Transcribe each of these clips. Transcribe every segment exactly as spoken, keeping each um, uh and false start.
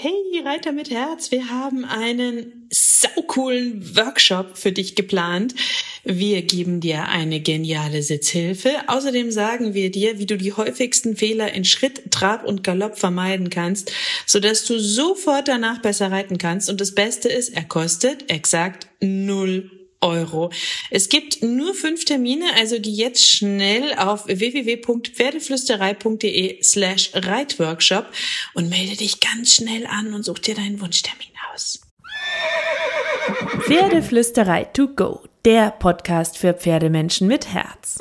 Hey Reiter mit Herz, wir haben einen saucoolen Workshop für dich geplant. Wir geben dir eine geniale Sitzhilfe. Außerdem sagen wir dir, wie du die häufigsten Fehler in Schritt, Trab und Galopp vermeiden kannst, sodass du sofort danach besser reiten kannst. Und das Beste ist, er kostet exakt null Euro. Es gibt nur fünf Termine, also geh jetzt schnell auf w w w punkt pferdeflüsterei punkt d e slash reitworkshop und melde dich ganz schnell an und such dir deinen Wunschtermin aus. Pferdeflüsterei to go, der Podcast für Pferdemenschen mit Herz.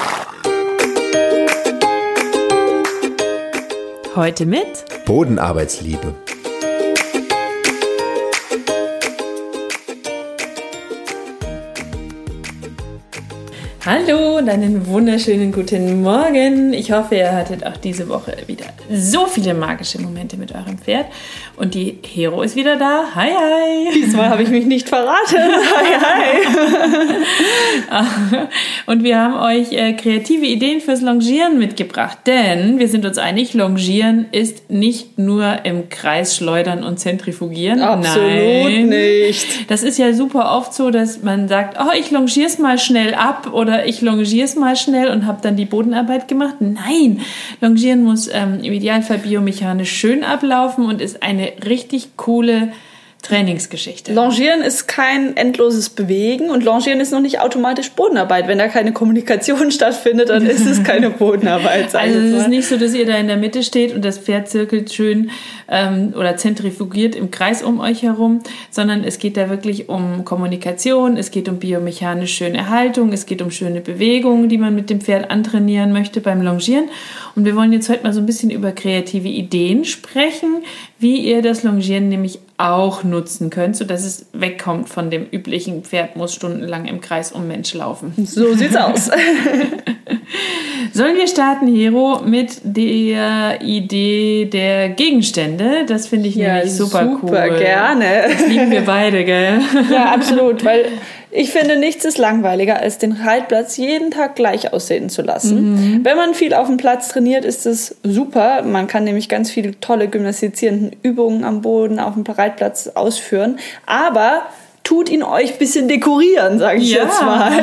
Heute mit Bodenarbeitsliebe. Hallo und einen wunderschönen guten Morgen. Ich hoffe, ihr hattet auch diese Woche wieder so viele magische Momente mit eurem Pferd. Und die Hero ist wieder da. Hi, hi. Diesmal habe ich mich nicht verraten. Hi, hi. Und wir haben euch äh, kreative Ideen fürs Longieren mitgebracht. Denn wir sind uns einig, Longieren ist nicht nur im Kreis schleudern und zentrifugieren. Absolut Nein. nicht. Das ist ja super oft so, dass man sagt, oh, ich longier's mal schnell ab oder ich longier's mal schnell und habe dann die Bodenarbeit gemacht. Nein, Longieren muss ähm, im Idealfall biomechanisch schön ablaufen und ist eine richtig coole Trainingsgeschichte. Longieren ist kein endloses Bewegen und Longieren ist noch nicht automatisch Bodenarbeit. Wenn da keine Kommunikation stattfindet, dann ist es keine Bodenarbeit. Also es ist nicht so, dass ihr da in der Mitte steht und das Pferd zirkelt schön ähm, oder zentrifugiert im Kreis um euch herum, sondern es geht da wirklich um Kommunikation, es geht um biomechanisch schöne Haltung, es geht um schöne Bewegungen, die man mit dem Pferd antrainieren möchte beim Longieren. Und wir wollen jetzt heute mal so ein bisschen über kreative Ideen sprechen, wie ihr das Longieren nämlich auch nutzen könnt, sodass es wegkommt von dem üblichen Pferd muss stundenlang im Kreis um Mensch laufen. So sieht's aus. Sollen wir starten, Hero, mit der Idee der Gegenstände? Das finde ich ja, nämlich super, super cool. Super, gerne. Das lieben wir beide, gell? Ja, absolut, weil ich finde, nichts ist langweiliger, als den Reitplatz jeden Tag gleich aussehen zu lassen. Mhm. Wenn man viel auf dem Platz trainiert, ist es super. Man kann nämlich ganz viele tolle gymnastizierende Übungen am Boden auf dem Reitplatz ausführen. Aber tut ihn euch ein bisschen dekorieren, sage ich ja. jetzt mal.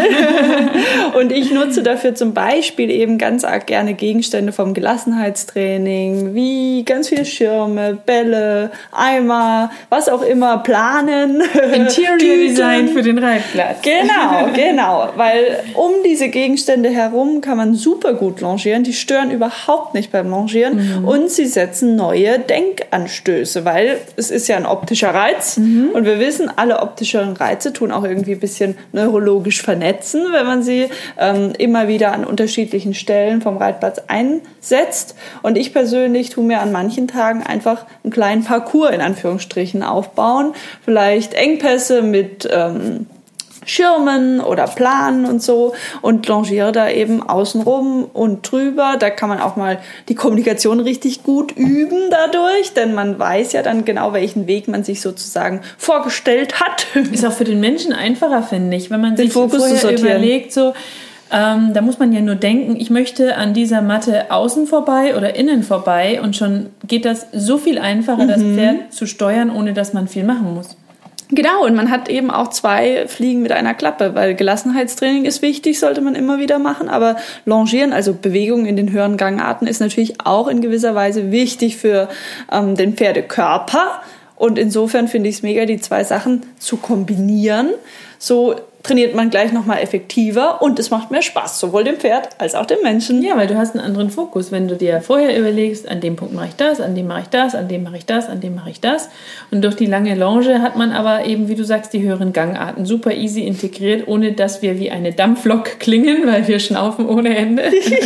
Und ich nutze dafür zum Beispiel eben ganz arg gerne Gegenstände vom Gelassenheitstraining, wie ganz viele Schirme, Bälle, Eimer, was auch immer, Planen. Interior Design für den Reitplatz. Genau, genau. Weil um diese Gegenstände herum kann man super gut longieren. Die stören überhaupt nicht beim Longieren. Mhm. Und sie setzen neue Denkanstöße, weil es ist ja ein optischer Reiz. Mhm. Und wir wissen, alle optischen Reize tun auch irgendwie ein bisschen neurologisch vernetzen, wenn man sie ähm, immer wieder an unterschiedlichen Stellen vom Reitplatz einsetzt. Und ich persönlich tue mir an manchen Tagen einfach einen kleinen Parcours in Anführungsstrichen aufbauen. Vielleicht Engpässe mit ähm, Schirmen oder Planen und so und longiere da eben außenrum und drüber. Da kann man auch mal die Kommunikation richtig gut üben dadurch, denn man weiß ja dann genau, welchen Weg man sich sozusagen vorgestellt hat. Ist auch für den Menschen einfacher, finde ich, wenn man den sich Fokus vorher zu sortieren. Überlegt, so Ähm, da muss man ja nur denken, ich möchte an dieser Matte außen vorbei oder innen vorbei und schon geht das so viel einfacher, mhm. das Pferd zu steuern, ohne dass man viel machen muss. Genau, und man hat eben auch zwei Fliegen mit einer Klappe, weil Gelassenheitstraining ist wichtig, sollte man immer wieder machen, aber Longieren, also Bewegung in den höheren Gangarten, ist natürlich auch in gewisser Weise wichtig für ähm, den Pferdekörper und insofern finde ich es mega, die zwei Sachen zu kombinieren. So trainiert man gleich nochmal effektiver und es macht mehr Spaß, sowohl dem Pferd als auch dem Menschen. Ja, weil du hast einen anderen Fokus. Wenn du dir vorher überlegst, an dem Punkt mache ich das, an dem mache ich das, an dem mache ich das, an dem mache ich das. Und durch die lange Longe hat man aber eben, wie du sagst, die höheren Gangarten super easy integriert, ohne dass wir wie eine Dampflok klingen, weil wir schnaufen ohne Ende.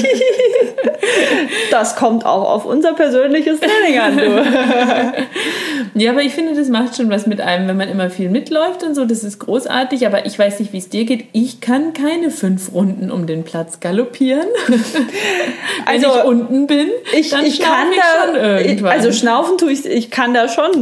Das kommt auch auf unser persönliches Training an, du. Ja, aber ich finde, das macht schon was mit einem, wenn man immer viel mitläuft und so. Das ist großartig, aber ich weiß nicht, wie es dir geht. Ich kann keine fünf Runden um den Platz galoppieren. Also, wenn ich unten bin, ich, dann ich schnaufe kann ich da, schon irgendwann. Also schnaufen tue ich, ich kann da schon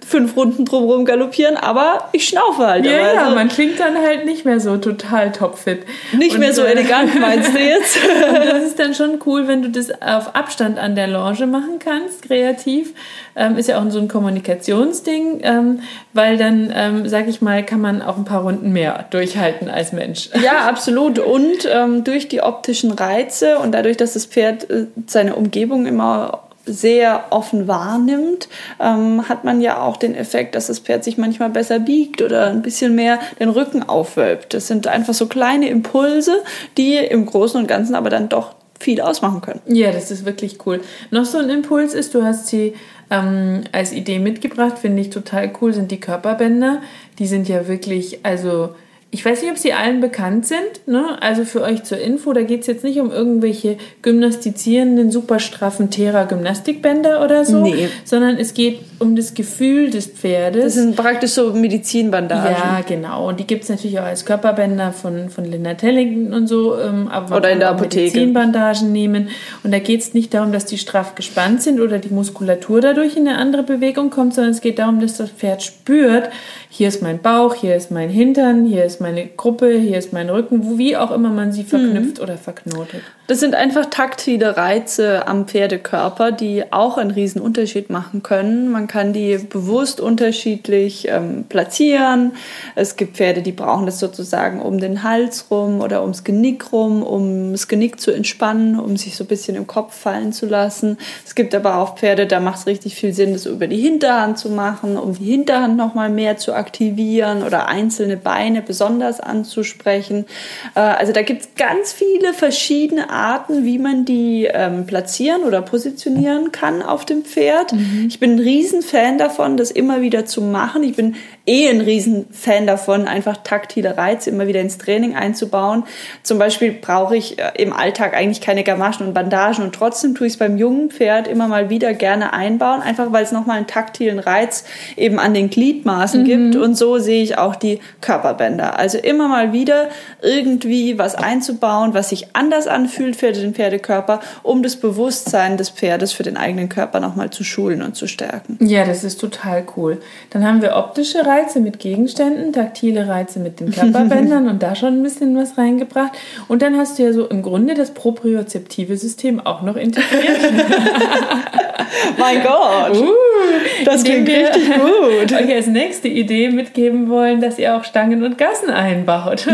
fünf Runden drumherum galoppieren, aber ich schnaufe halt. Ja, ja, also man klingt dann halt nicht mehr so total topfit. Nicht und, mehr so elegant, meinst du jetzt? Und das ist dann schon cool, wenn du das auf Abstand an der Longe machen kannst, kreativ. Ähm, ist ja auch so ein Kommunikationsding, ähm, weil dann, ähm, sag ich mal, kann man auch ein paar Runden mehr durchhalten als Mensch. Ja, absolut. Und ähm, durch die optischen Reize und dadurch, dass das Pferd äh, seine Umgebung immer sehr offen wahrnimmt, ähm, hat man ja auch den Effekt, dass das Pferd sich manchmal besser biegt oder ein bisschen mehr den Rücken aufwölbt. Das sind einfach so kleine Impulse, die im Großen und Ganzen aber dann doch viel ausmachen können. Ja, das ist wirklich cool. Noch so ein Impuls ist, du hast sie ähm, als Idee mitgebracht, finde ich total cool, sind die Körperbänder. Die sind ja wirklich, also ich weiß nicht, ob sie allen bekannt sind, ne? Also für euch zur Info, da geht es jetzt nicht um irgendwelche gymnastizierenden, super straffen Thera-Gymnastikbänder oder so, nee. sondern es geht um das Gefühl des Pferdes. Das sind praktisch so Medizinbandagen. Ja, genau. Und die gibt es natürlich auch als Körperbänder von, von Linda Tellington und so, ähm, aber man oder in der kann auch Apotheke Medizinbandagen nehmen. Und da geht es nicht darum, dass die straff gespannt sind oder die Muskulatur dadurch in eine andere Bewegung kommt, sondern es geht darum, dass das Pferd spürt, hier ist mein Bauch, hier ist mein Hintern, hier ist meine Gruppe, hier ist mein Rücken, wie auch immer man sie verknüpft mhm. oder verknotet. Das sind einfach taktile Reize am Pferdekörper, die auch einen riesen Unterschied machen können. Man kann die bewusst unterschiedlich ähm, platzieren. Es gibt Pferde, die brauchen das sozusagen um den Hals rum oder ums Genick rum, um das Genick zu entspannen, um sich so ein bisschen im Kopf fallen zu lassen. Es gibt aber auch Pferde, da macht es richtig viel Sinn, das über die Hinterhand zu machen, um die Hinterhand nochmal mehr zu aktivieren oder einzelne Beine besonders anzusprechen. Äh, also da gibt es ganz viele verschiedene Arten, wie man die ähm, platzieren oder positionieren kann auf dem Pferd. Mhm. Ich bin ein Riesenfan davon, das immer wieder zu machen. Ich bin eh ein Riesenfan davon, einfach taktile Reize immer wieder ins Training einzubauen. Zum Beispiel brauche ich äh, im Alltag eigentlich keine Gamaschen und Bandagen und trotzdem tue ich es beim jungen Pferd immer mal wieder gerne einbauen, einfach weil es nochmal einen taktilen Reiz eben an den Gliedmaßen mhm. gibt und so sehe ich auch die Körperbänder. Also immer mal wieder irgendwie was einzubauen, was sich anders anfühlt für den Pferdekörper, um das Bewusstsein des Pferdes für den eigenen Körper nochmal zu schulen und zu stärken. Ja, das ist total cool. Dann haben wir optische Reize mit Gegenständen, taktile Reize mit den Körperbändern und da schon ein bisschen was reingebracht. Und dann hast du ja so im Grunde das propriozeptive System auch noch integriert. Mein Gott, uh, das klingt richtig gut. Euch als nächste Idee mitgeben wollen, dass ihr auch Stangen und Gassen einbaut.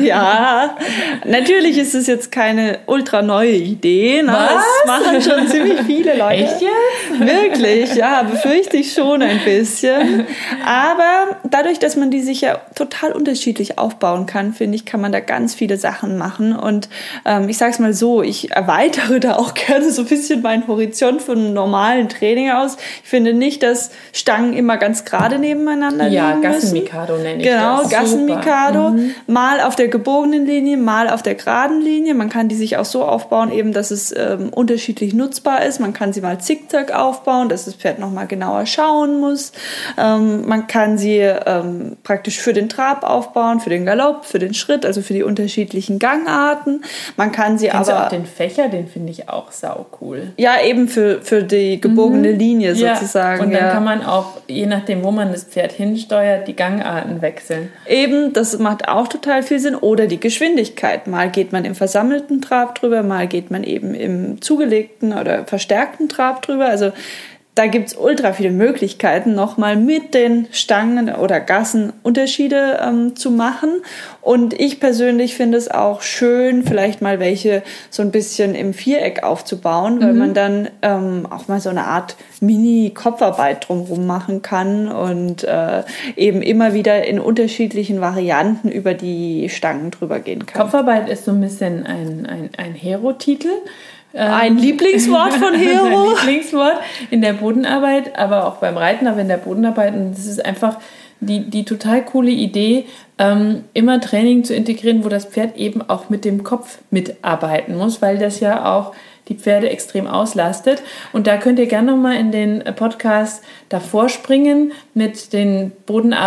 Ja, natürlich ist es jetzt keine ultra neue Idee. Ne? Was? Das machen schon ziemlich viele Leute. Echt jetzt? Wirklich, ja, befürchte ich schon ein bisschen. Aber dadurch, dass man die sich ja total unterschiedlich aufbauen kann, finde ich, kann man da ganz viele Sachen machen. Und ähm, ich sage es mal so, ich erweitere da auch gerne so ein bisschen meinen Horizont von einem normalen Training aus. Ich finde nicht, dass Stangen immer ganz gerade nebeneinander ja, liegen müssen. Ja, Gassenmikado nenne ich genau, das. Genau, Gassenmikado. Mhm. Mal auf der gebogenen Linie, mal auf der geraden Linie. Man kann die sich auch so aufbauen, eben, dass es ähm, unterschiedlich nutzbar ist. Man kann sie mal zickzack aufbauen, dass das Pferd nochmal genauer schauen muss. Ähm, man kann sie ähm, praktisch für den Trab aufbauen, für den Galopp, für den Schritt, also für die unterschiedlichen Gangarten. Man kann sie Kennst aber... du auch den Fächer, den finde ich auch sau cool. Ja, eben für, für die gebogene mhm. Linie ja. sozusagen. Und dann ja. kann man auch, je nachdem, wo man das Pferd hinsteuert, die Gangarten wechseln. Eben, das macht auch total viel Sinn. Oder die Geschwindigkeit. Mal geht man im versammelten Trab drüber, mal geht man eben im zugelegten oder verstärkten Trab drüber. Also da gibt es ultra viele Möglichkeiten, nochmal mit den Stangen oder Gassen Unterschiede ähm, zu machen. Und ich persönlich finde es auch schön, vielleicht mal welche so ein bisschen im Viereck aufzubauen, weil mhm. man dann ähm, auch mal so eine Art Mini-Kopfarbeit drumherum machen kann und äh, eben immer wieder in unterschiedlichen Varianten über die Stangen drüber gehen kann. Kopfarbeit ist so ein bisschen ein, ein, ein Hero-Titel. Ein Lieblingswort von Hero. Ein Lieblingswort in der Bodenarbeit, aber auch beim Reiten, aber in der Bodenarbeit. Und das ist einfach die, die total coole Idee, ähm, immer Training zu integrieren, wo das Pferd eben auch mit dem Kopf mitarbeiten muss, weil das ja auch die Pferde extrem auslastet. Und da könnt ihr gerne nochmal in den Podcast davor springen mit den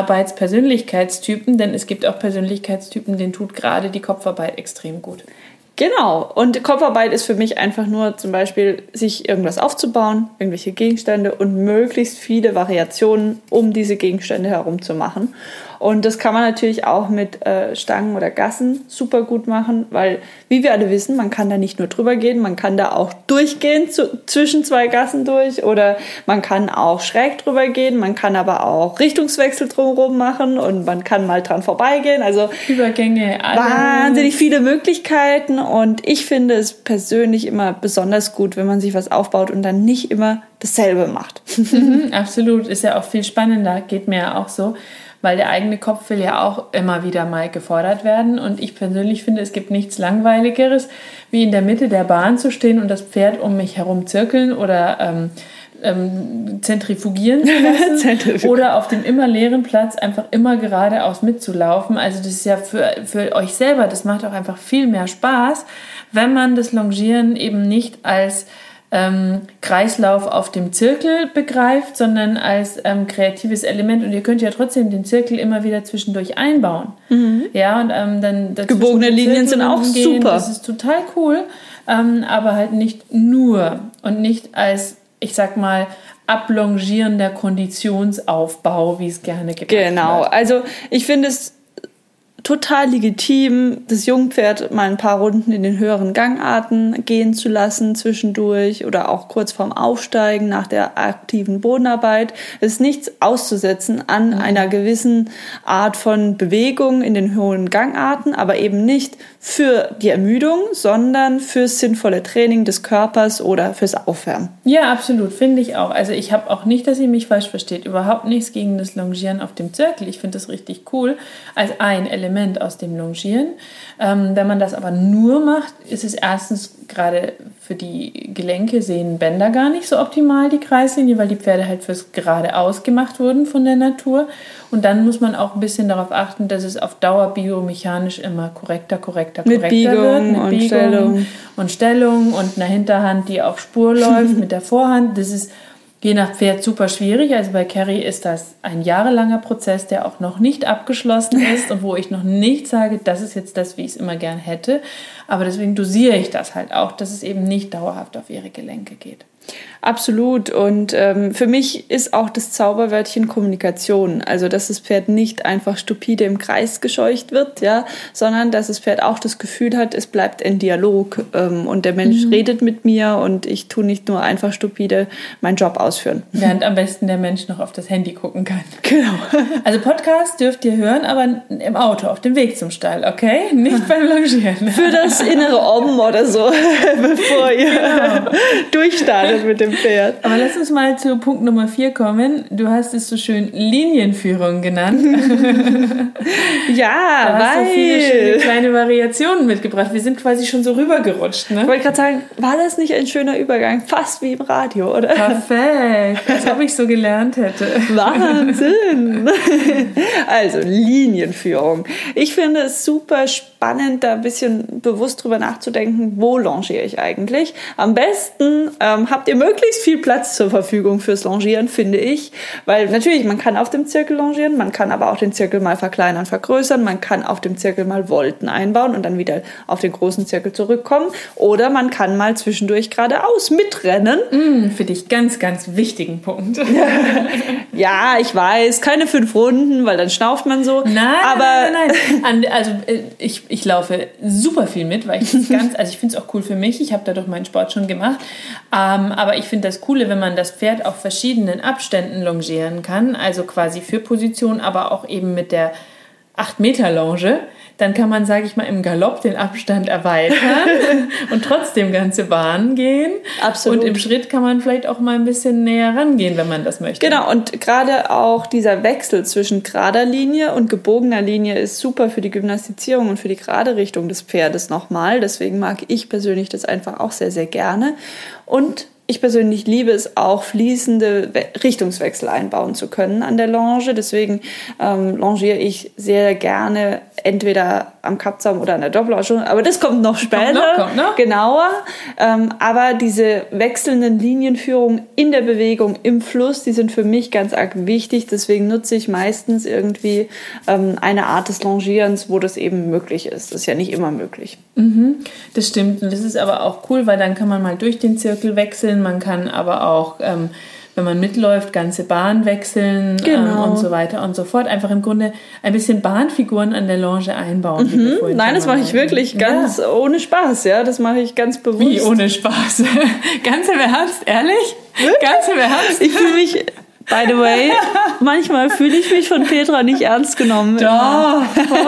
Bodenarbeits-Persönlichkeitstypen, denn es gibt auch Persönlichkeitstypen, denen tut gerade die Kopfarbeit extrem gut. Genau. Und Kopfarbeit ist für mich einfach nur zum Beispiel, sich irgendwas aufzubauen, irgendwelche Gegenstände und möglichst viele Variationen um diese Gegenstände herum zu machen. Und das kann man natürlich auch mit äh, Stangen oder Gassen super gut machen, weil, wie wir alle wissen, man kann da nicht nur drüber gehen, man kann da auch durchgehen, zu, zwischen zwei Gassen durch, oder man kann auch schräg drüber gehen, man kann aber auch Richtungswechsel drumherum machen und man kann mal dran vorbeigehen. Also Übergänge, alle. Wahnsinnig viele Möglichkeiten, und ich finde es persönlich immer besonders gut, wenn man sich was aufbaut und dann nicht immer dasselbe macht. Mhm, absolut, ist ja auch viel spannender, geht mir ja auch so. Weil der eigene Kopf will ja auch immer wieder mal gefordert werden. Und ich persönlich finde, es gibt nichts Langweiligeres, wie in der Mitte der Bahn zu stehen und das Pferd um mich herum zirkeln oder ähm, ähm, zentrifugieren zu lassen. Zentrifug- oder auf dem immer leeren Platz einfach immer geradeaus mitzulaufen. Also das ist ja für, für euch selber, das macht auch einfach viel mehr Spaß, wenn man das Longieren eben nicht als Ähm, Kreislauf auf dem Zirkel begreift, sondern als ähm, kreatives Element. Und ihr könnt ja trotzdem den Zirkel immer wieder zwischendurch einbauen. Mhm. Ja, und ähm, dann gebogene Linien sind auch gehen. Super. Das ist total cool, ähm, aber halt nicht nur und nicht als, ich sag mal, ablongierender Konditionsaufbau, wie es gerne gemacht wird. Genau, also ich finde es total legitim, das Jungpferd mal ein paar Runden in den höheren Gangarten gehen zu lassen zwischendurch oder auch kurz vorm Aufsteigen nach der aktiven Bodenarbeit. Es ist nichts auszusetzen an mhm. einer gewissen Art von Bewegung in den hohen Gangarten, aber eben nicht für die Ermüdung, sondern fürs sinnvolle Training des Körpers oder fürs Aufwärmen. Ja, absolut, finde ich auch. Also ich habe auch nicht, dass ihr mich falsch versteht, überhaupt nichts gegen das Longieren auf dem Zirkel. Ich finde das richtig cool als ein Element aus dem Longieren. Ähm, wenn man das aber nur macht, ist es erstens gerade für die Gelenke, Sehnen, Bänder gar nicht so optimal, die Kreislinie, weil die Pferde halt fürs geradeaus gemacht wurden von der Natur. Und dann muss man auch ein bisschen darauf achten, dass es auf Dauer biomechanisch immer korrekter, korrekter, korrekter mit Biegung wird. Mit und Biegung Stellung. und Stellung und einer Hinterhand, die auf Spur läuft, mit der Vorhand. Das ist je nach Pferd super schwierig. Also bei Carrie ist das ein jahrelanger Prozess, der auch noch nicht abgeschlossen ist und wo ich noch nicht sage, das ist jetzt das, wie ich es immer gern hätte. Aber deswegen dosiere ich das halt auch, dass es eben nicht dauerhaft auf ihre Gelenke geht. Absolut. Und ähm, für mich ist auch das Zauberwörtchen Kommunikation. Also, dass das Pferd nicht einfach stupide im Kreis gescheucht wird, ja, sondern dass das Pferd auch das Gefühl hat, es bleibt ein Dialog ähm, und der Mensch mhm. redet mit mir und ich tue nicht nur einfach stupide meinen Job ausführen. Während am besten der Mensch noch auf das Handy gucken kann. Genau. Also Podcast dürft ihr hören, aber im Auto, auf dem Weg zum Stall, okay? Nicht beim Longieren. Für das innere Om oder so, bevor ihr genau. durchstartet mit dem Pferd. Aber lass uns mal zu Punkt Nummer vier kommen. Du hast es so schön Linienführung genannt. Ja, da hast weil... du viele schöne kleine Variationen mitgebracht. Wir sind quasi schon so rübergerutscht, ne? Ich wollte gerade sagen, war das nicht ein schöner Übergang? Fast wie im Radio, oder? Perfekt, als ob ich so gelernt hätte. Wahnsinn! Also, Linienführung. Ich finde es super spannend, da ein bisschen bewusst drüber nachzudenken, wo longiere ich eigentlich. Am besten ähm, habt ihr möglichst viel Platz zur Verfügung fürs Longieren, finde ich. Weil natürlich, man kann auf dem Zirkel longieren, man kann aber auch den Zirkel mal verkleinern, vergrößern, man kann auf dem Zirkel mal Volten einbauen und dann wieder auf den großen Zirkel zurückkommen. Oder man kann mal zwischendurch geradeaus mitrennen. Mm, finde ich ganz, ganz wichtigen Punkt. Ja, ich weiß, keine fünf Runden, weil dann schnauft man so. Nein, aber nein, nein, nein. Also ich, ich laufe super viel mit, weil ich das ganz, also ich finde es auch cool für mich. Ich habe dadurch meinen Sport schon gemacht. Ähm, aber ich finde das Coole, wenn man das Pferd auf verschiedenen Abständen longieren kann, also quasi für Position, aber auch eben mit der acht Meter Longe, dann kann man, sage ich mal, im Galopp den Abstand erweitern und trotzdem ganze Bahnen gehen. Absolut. Und im Schritt kann man vielleicht auch mal ein bisschen näher rangehen, wenn man das möchte. Genau, und gerade auch dieser Wechsel zwischen gerader Linie und gebogener Linie ist super für die Gymnastizierung und für die gerade Richtung des Pferdes nochmal. Deswegen mag ich persönlich das einfach auch sehr, sehr gerne. Und ich persönlich liebe es auch, fließende Richtungswechsel einbauen zu können an der Longe. Deswegen ähm, longiere ich sehr gerne entweder am Kappzaum oder an der Doppelausschulung, aber das kommt noch später, kommt noch, kommt noch. genauer. Ähm, aber diese wechselnden Linienführungen in der Bewegung, im Fluss, die sind für mich ganz arg wichtig. Deswegen nutze ich meistens irgendwie ähm, eine Art des Longierens, wo das eben möglich ist. Das ist ja nicht immer möglich. Mhm, das stimmt. Und das ist aber auch cool, weil dann kann man mal durch den Zirkel wechseln. Man kann aber auch, ähm, wenn man mitläuft, ganze Bahn wechseln Genau. ähm, und so weiter und so fort. Einfach im Grunde ein bisschen Bahnfiguren an der Longe einbauen. wie wir vorhin Nein, schon das mal mache ich meinten. wirklich ganz Ja. ohne Spaß. Ja, das mache ich ganz bewusst. Wie ohne Spaß. Ganz im Ernst, ehrlich? Ganz im Ernst? Ich fühle mich, by the way, manchmal fühle ich mich von Petra nicht ernst genommen. Doch,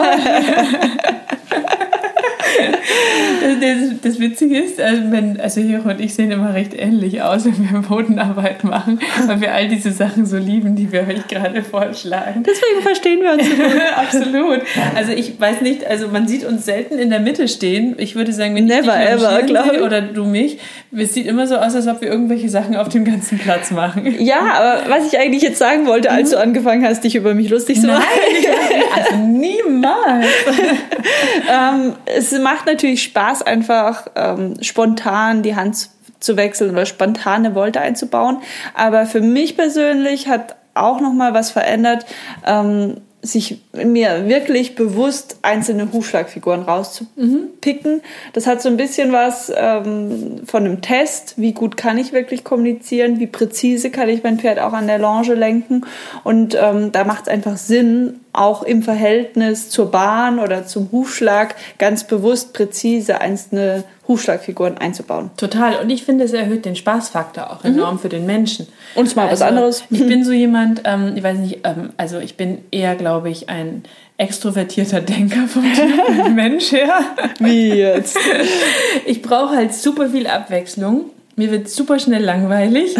Das, das Witzige ist, also, wenn, also Jero und ich sehen immer recht ähnlich aus, wenn wir Bodenarbeit machen, weil wir all diese Sachen so lieben, die wir euch gerade vorschlagen. Deswegen verstehen wir uns so gut. Absolut. Also ich weiß nicht, also man sieht uns selten in der Mitte stehen. Ich würde sagen, wenn ich Never dich ever, longieren glaub sehe ich. oder du mich, es sieht immer so aus, als ob wir irgendwelche Sachen auf dem ganzen Platz machen. Ja, aber was ich eigentlich jetzt sagen wollte, als du angefangen hast, dich über mich lustig zu machen. Nein, also niemals. ähm, es macht natürlich Spaß, einfach ähm, spontan die Hand zu wechseln oder spontane Volte einzubauen. Aber für mich persönlich hat auch nochmal was verändert, ähm, sich mir wirklich bewusst einzelne Hufschlagfiguren rauszupicken. Das hat so ein bisschen was ähm, von einem Test. Wie gut kann ich wirklich kommunizieren? Wie präzise kann ich mein Pferd auch an der Longe lenken? Und ähm, da macht es einfach Sinn, auch im Verhältnis zur Bahn oder zum Hufschlag ganz bewusst präzise einzelne Hufschlagfiguren einzubauen. Total. Und ich finde, es erhöht den Spaßfaktor auch enorm mhm. für den Menschen. Und es mal was anderes. Ich bin so jemand, ähm, ich weiß nicht, ähm, also ich bin eher, glaube ich, ein extrovertierter Denker vom Typ Mensch her. Wie jetzt? Ich brauche halt super viel Abwechslung. Mir wird super schnell langweilig.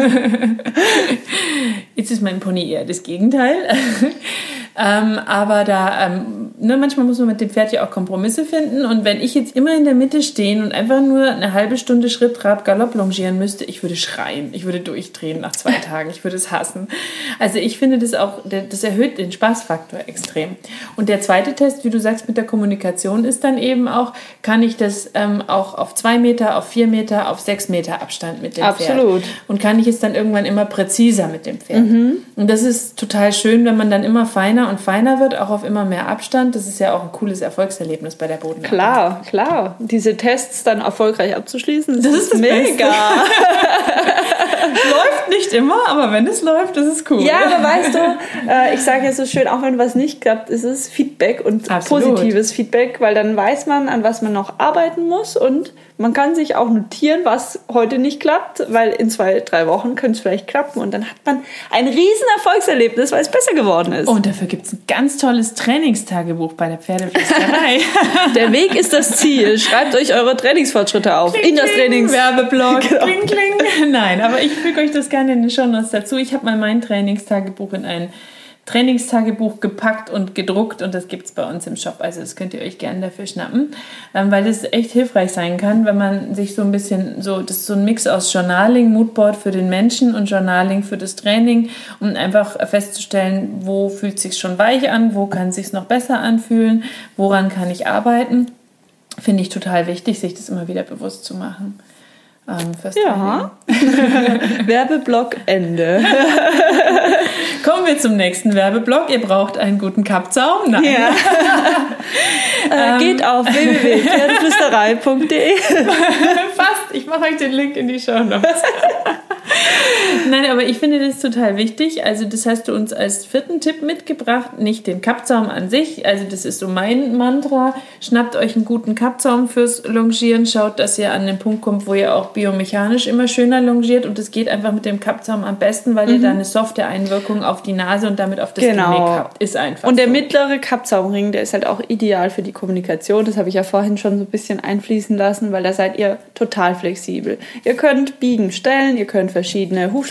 Jetzt ist mein Pony eher das Gegenteil. Ähm, aber da, ähm, ne, manchmal muss man mit dem Pferd ja auch Kompromisse finden. Und wenn ich jetzt immer in der Mitte stehen und einfach nur eine halbe Stunde Schritt, Trab, Galopp longieren müsste, ich würde schreien. Ich würde durchdrehen nach zwei Tagen. Ich würde es hassen. Also ich finde das auch, das erhöht den Spaßfaktor extrem. Und der zweite Test, wie du sagst, mit der Kommunikation ist dann eben auch, kann ich das ähm, auch auf zwei Meter, auf vier Meter, auf sechs Meter Abstand mit dem Pferd. Absolut. Und kann ich es dann irgendwann immer präziser mit dem Pferd. Mhm. Und das ist total schön, wenn man dann immer feiner und feiner wird, auch auf immer mehr Abstand. Das ist ja auch ein cooles Erfolgserlebnis bei der Bodenarbeit. Klar, klar. Diese Tests dann erfolgreich abzuschließen, das, Das ist, ist das mega. Läuft nicht immer, aber wenn es läuft, ist es cool. Ja, aber weißt du, äh, ich sage ja so schön, auch wenn was nicht klappt, ist es Feedback und Absolut. Positives Feedback, weil dann weiß man, an was man noch arbeiten muss und man kann sich auch notieren, was heute nicht klappt, weil in zwei, drei Wochen könnte es vielleicht klappen und dann hat man ein riesen Erfolgserlebnis, weil es besser geworden ist. Und dafür gibt es ein ganz tolles Trainingstagebuch bei der Pferdeflüsterei. Der Weg ist das Ziel. Schreibt euch eure Trainingsfortschritte auf. Kling, in das kling, Trainings. Werbeblock. Genau. Kling, kling. Nein, aber ich füge euch das gerne in den Shownotes dazu. Ich habe mal mein Trainingstagebuch in ein Trainingstagebuch gepackt und gedruckt und das gibt es bei uns im Shop. Also das könnt ihr euch gerne dafür schnappen, weil das echt hilfreich sein kann, wenn man sich so ein bisschen, so das ist so ein Mix aus Journaling, Moodboard für den Menschen und Journaling für das Training, um einfach festzustellen, wo fühlt es sich schon weich an, wo kann es sich noch besser anfühlen, woran kann ich arbeiten. Finde ich total wichtig, sich das immer wieder bewusst zu machen. Ähm, fürs Ja. Werbeblock Ende. Kommen wir zum nächsten Werbeblock. Ihr braucht einen guten Kappzaum. Nein. Ja. äh, geht auf w w w punkt pferdeflüsterei punkt d e. Fast. Ich mache euch den Link in die Shownotes. Nein, aber ich finde das total wichtig. Also das hast du uns als vierten Tipp mitgebracht. Nicht den Kappzaum an sich. Also das ist so mein Mantra. Schnappt euch einen guten Kappzaum fürs Longieren. Schaut, dass ihr an den Punkt kommt, wo ihr auch biomechanisch immer schöner longiert. Und das geht einfach mit dem Kappzaum am besten, weil mhm. ihr da eine softe Einwirkung auf die Nase und damit auf das genau. Genick habt. Ist einfach Und der so. mittlere Kappzaumring, der ist halt auch ideal für die Kommunikation. Das habe ich ja vorhin schon so ein bisschen einfließen lassen, weil da seid ihr total flexibel. Ihr könnt biegen, stellen, ihr könnt verschiedene Hufschlagfiguren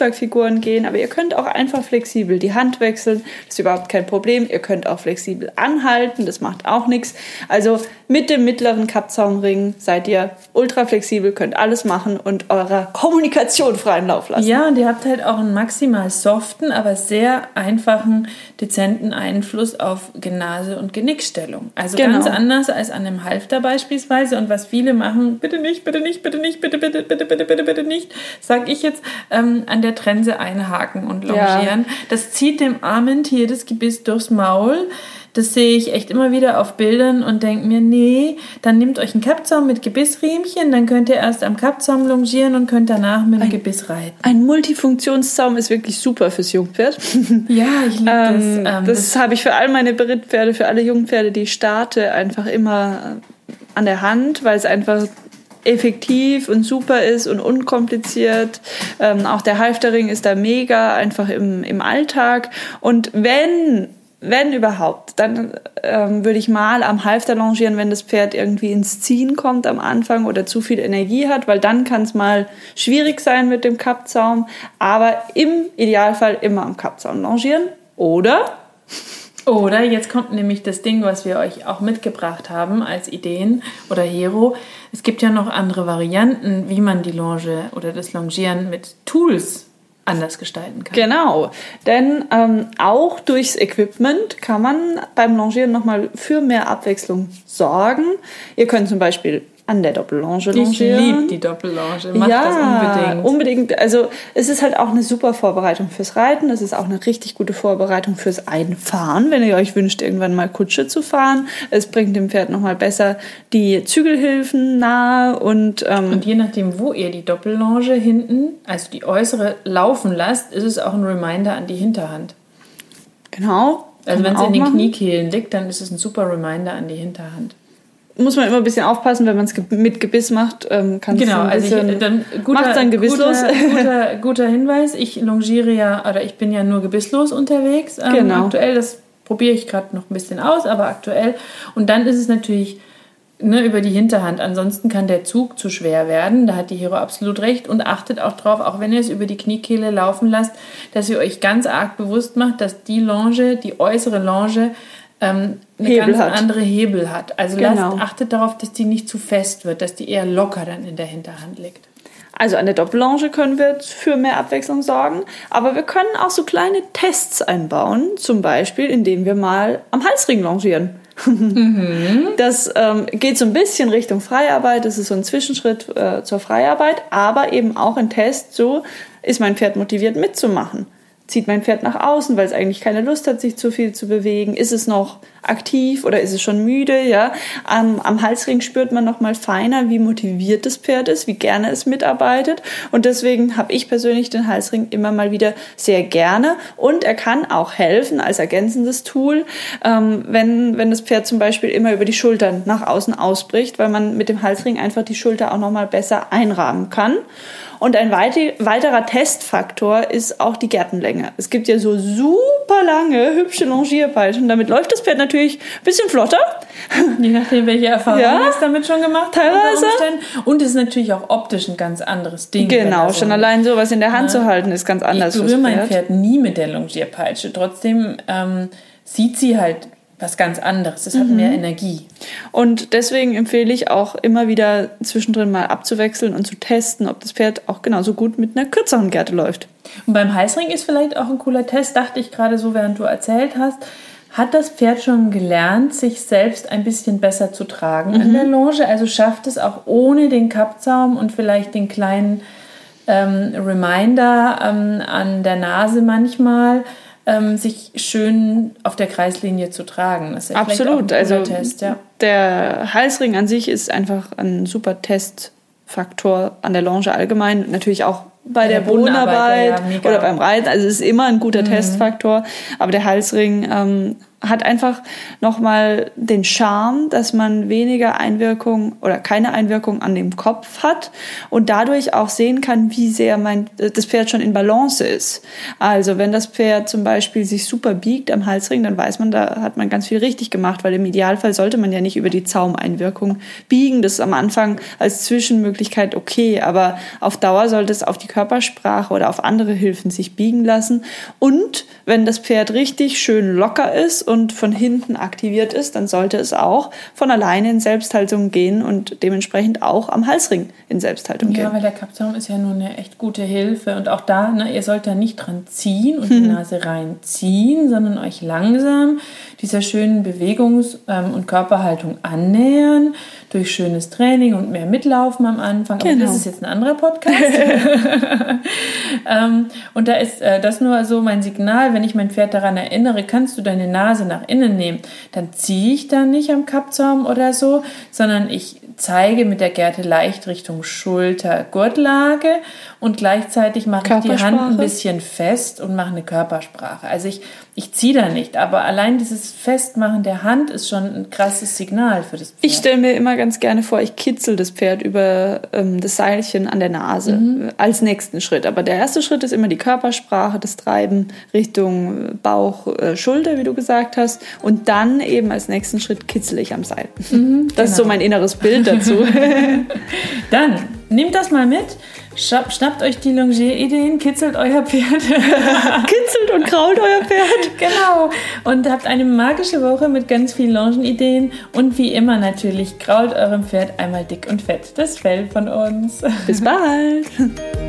Umschlagfiguren gehen, aber ihr könnt auch einfach flexibel die Hand wechseln, das ist überhaupt kein Problem. Ihr könnt auch flexibel anhalten, das macht auch nichts. Also mit dem mittleren Kappzaumring seid ihr ultra flexibel, könnt alles machen und eurer Kommunikation freien Lauf lassen. Ja, und ihr habt halt auch einen maximal soften, aber sehr einfachen, dezenten Einfluss auf Genase und Genickstellung. Also Genau. ganz anders als an einem Halfter beispielsweise. Und was viele machen, bitte nicht, bitte nicht, bitte nicht, bitte, bitte, bitte, bitte, bitte, bitte nicht, sag ich jetzt, ähm, an der Trense einhaken und longieren. Ja. Das zieht dem armen Tier das Gebiss durchs Maul. Das sehe ich echt immer wieder auf Bildern und denke mir, nee, dann nehmt euch einen Kappzaum mit Gebissriemchen, dann könnt ihr erst am Kappzaum longieren und könnt danach mit dem ein, Gebiss reiten. Ein Multifunktionszaum ist wirklich super fürs Jungpferd. Ja, ich liebe ähm, das. Ähm, das das habe ich für all meine Berittpferde, für alle Jungpferde, die ich starte, einfach immer an der Hand, weil es einfach effektiv und super ist und unkompliziert. Ähm, auch der Halfterring ist da mega, einfach im, im Alltag. Und wenn Wenn überhaupt, dann ähm, würde ich mal am Halfter longieren, wenn das Pferd irgendwie ins Ziehen kommt am Anfang oder zu viel Energie hat, weil dann kann es mal schwierig sein mit dem Kappzaum. Aber im Idealfall immer am Kappzaum longieren. Oder? Oder jetzt kommt nämlich das Ding, was wir euch auch mitgebracht haben als Ideen oder Hero. Es gibt ja noch andere Varianten, wie man die Longe oder das Longieren mit Tools anders gestalten kann. Genau, denn ähm, auch durchs Equipment kann man beim Longieren nochmal für mehr Abwechslung sorgen. Ihr könnt zum Beispiel an der Doppellonge longieren. Ich liebe die Doppellonge, macht ja, das unbedingt. unbedingt. Also es ist halt auch eine super Vorbereitung fürs Reiten. Es ist auch eine richtig gute Vorbereitung fürs Einfahren, wenn ihr euch wünscht, irgendwann mal Kutsche zu fahren. Es bringt dem Pferd nochmal besser die Zügelhilfen nahe. Und, ähm, und je nachdem, wo ihr die Doppellonge hinten, also die äußere, laufen lasst, ist es auch ein Reminder an die Hinterhand. Genau. Also wenn es in den machen. Kniekehlen liegt, dann ist es ein super Reminder an die Hinterhand. Muss man immer ein bisschen aufpassen, wenn man es mit Gebiss macht, ähm, kann es genau, ein bisschen, also ich, dann guter, macht dann gebisslos. Guter, guter, guter Hinweis, ich longiere ja, oder ich bin ja nur gebisslos unterwegs ähm, genau. aktuell, das probiere ich gerade noch ein bisschen aus, aber aktuell. Und dann ist es natürlich ne, über die Hinterhand, ansonsten kann der Zug zu schwer werden, da hat die Hero absolut recht und achtet auch drauf, auch wenn ihr es über die Kniekehle laufen lasst, dass ihr euch ganz arg bewusst macht, dass die Longe, die äußere Longe, eine Hebel ganz hat. andere Hebel hat. Also genau. lasst, achtet darauf, dass die nicht zu fest wird, dass die eher locker dann in der Hinterhand liegt. Also an der Doppellonge können wir für mehr Abwechslung sorgen, aber wir können auch so kleine Tests einbauen, zum Beispiel indem wir mal am Halsring longieren. Mhm. Das ähm, geht so ein bisschen Richtung Freiarbeit, das ist so ein Zwischenschritt äh, zur Freiarbeit, aber eben auch ein Test, so ist mein Pferd motiviert mitzumachen. Zieht mein Pferd nach außen, weil es eigentlich keine Lust hat, sich zu viel zu bewegen? Ist es noch aktiv oder ist es schon müde? Ja, am, am Halsring spürt man noch mal feiner, wie motiviert das Pferd ist, wie gerne es mitarbeitet. Und deswegen habe ich persönlich den Halsring immer mal wieder sehr gerne. Und er kann auch helfen als ergänzendes Tool, ähm, wenn, wenn das Pferd zum Beispiel immer über die Schultern nach außen ausbricht, weil man mit dem Halsring einfach die Schulter auch noch mal besser einrahmen kann. Und ein weiterer Testfaktor ist auch die Gärtenlänge. Es gibt ja so super lange, hübsche Longierpeitschen. Damit läuft das Pferd natürlich ein bisschen flotter. Je nachdem, welche Erfahrungen ja, es damit schon gemacht teilweise. Und es ist natürlich auch optisch ein ganz anderes Ding. Genau, so schon allein sowas in der Hand ja, zu halten ist ganz anders. Ich berühre mein Pferd nie mit der Longierpeitsche. Trotzdem ähm, sieht sie halt was ganz anderes. Es hat mhm. mehr Energie. Und deswegen empfehle ich auch immer wieder zwischendrin mal abzuwechseln und zu testen, ob das Pferd auch genauso gut mit einer kürzeren Gerte läuft. Und beim Halsring ist vielleicht auch ein cooler Test, dachte ich gerade so, während du erzählt hast. Hat das Pferd schon gelernt, sich selbst ein bisschen besser zu tragen mhm. an der Longe? Also schafft es auch ohne den Kappzaum und vielleicht den kleinen ähm, Reminder ähm, an der Nase manchmal, Ähm, sich schön auf der Kreislinie zu tragen. Das ist ja absolut. Auch ein also Test, ja. Der Halsring an sich ist einfach ein super Testfaktor an der Longe allgemein. Natürlich auch bei, bei der, der Bodenarbeit ja, oder beim Reiten. Also es ist immer ein guter mhm. Testfaktor. Aber der Halsring ähm, hat einfach nochmal den Charme, dass man weniger Einwirkung oder keine Einwirkung an dem Kopf hat und dadurch auch sehen kann, wie sehr mein, das Pferd schon in Balance ist. Also wenn das Pferd zum Beispiel sich super biegt am Halsring, dann weiß man, da hat man ganz viel richtig gemacht, weil im Idealfall sollte man ja nicht über die Zaumeinwirkung biegen. Das ist am Anfang als Zwischenmöglichkeit okay, aber auf Dauer sollte es auf die Körpersprache oder auf andere Hilfen sich biegen lassen. Und wenn das Pferd richtig schön locker ist und von hinten aktiviert ist, dann sollte es auch von alleine in Selbsthaltung gehen und dementsprechend auch am Halsring in Selbsthaltung ja, gehen. Ja, weil der Kappzaum ist ja nur eine echt gute Hilfe. Und auch da, ne, ihr sollt da nicht dran ziehen und hm. die Nase reinziehen, sondern euch langsam dieser schönen Bewegungs- und Körperhaltung annähern durch schönes Training und mehr Mitlaufen am Anfang. Aber genau. Das ist jetzt ein anderer Podcast. ähm, und da ist äh, das nur so mein Signal, wenn ich mein Pferd daran erinnere, kannst du deine Nase nach innen nehmen, dann ziehe ich da nicht am Kappzaum oder so, sondern ich zeige mit der Gerte leicht Richtung Schulter, Gurtlage und gleichzeitig mache ich die Hand ein bisschen fest und mache eine Körpersprache. Also ich, ich ziehe da nicht, aber allein dieses Festmachen der Hand ist schon ein krasses Signal für das Pferd. Ich stelle mir immer ganz gerne vor, ich kitzel das Pferd über ähm, das Seilchen an der Nase mhm. als nächsten Schritt. Aber der erste Schritt ist immer die Körpersprache, das Treiben Richtung Bauch, äh, Schulter, wie du gesagt hast. Und dann eben als nächsten Schritt kitzel ich am Seil. Mhm, das genau. ist so mein inneres Bild dazu. Dann nehmt das mal mit. Schnapp, schnappt euch die Longier-Ideen, kitzelt euer Pferd. Kitzelt und krault euer Pferd. Genau. Und habt eine magische Woche mit ganz vielen Longen-Ideen. Und wie immer natürlich, krault eurem Pferd einmal dick und fett das Fell von uns. Bis bald.